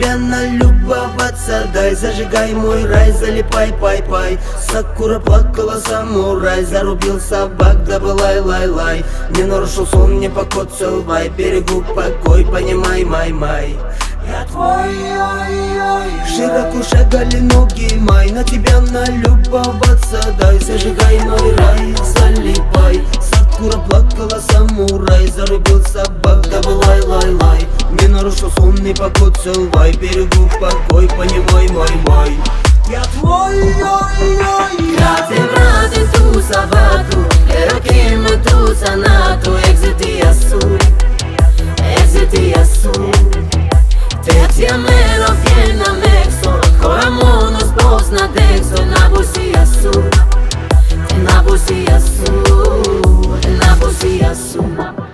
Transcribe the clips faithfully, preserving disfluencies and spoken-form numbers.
тебя налюбоваться. Дай, зажигай мой рай, залипай, пай-пай. Сакура плакала, самурай зарубил собак, да лай-лай-лай. Не нарушил сон, не покот, целвай. Берегу покой, понимай, май-май. Я твой, ой-ой. Широко шагали ноги, май. На тебя налюбоваться. Дай, зажигай мой рай, залипай. Сакура плакала, самурай зарубил собак, да лай-лай-лай. Не нарушил сон, не покот, целвай. Берегу покой, понимай, май-май. Я твой, ой-ой. Grazie frate tu sabato, spero che me tu sanato. Exiti assu, exiti assu. Te ti amerò piena mexo, ancora mono sposna dexo. Na busi assu, na busi assu, na busi assu.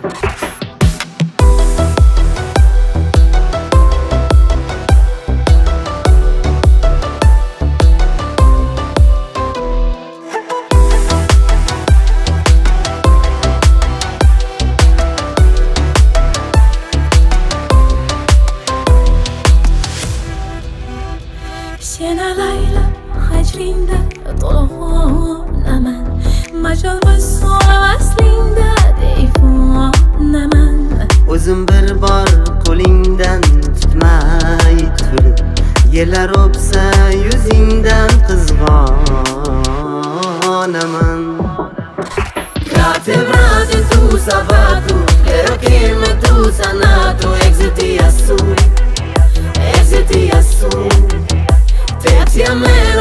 Siena Layla, Hajrinda, Tolonaman, Majal Vassola Vaslinda, Deyfonaman. O'zim bir bor qo'lingdan tutmay turib, yerlar o'psa yuzingdan qizg'onaman. Grazie frate tu sabato, spero che me tu sanato. Exiti assu, exiti assu. Te ti amerò